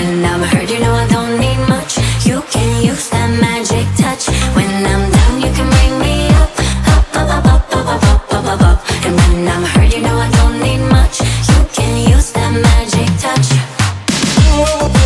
When I'm hurt, you know I don't need much. You can use that magic touch. When I'm down, you can bring me up, up, up, up, up, up, up, up, up, up, up. And when I'm hurt, you know I don't need much. You can use that magic touch.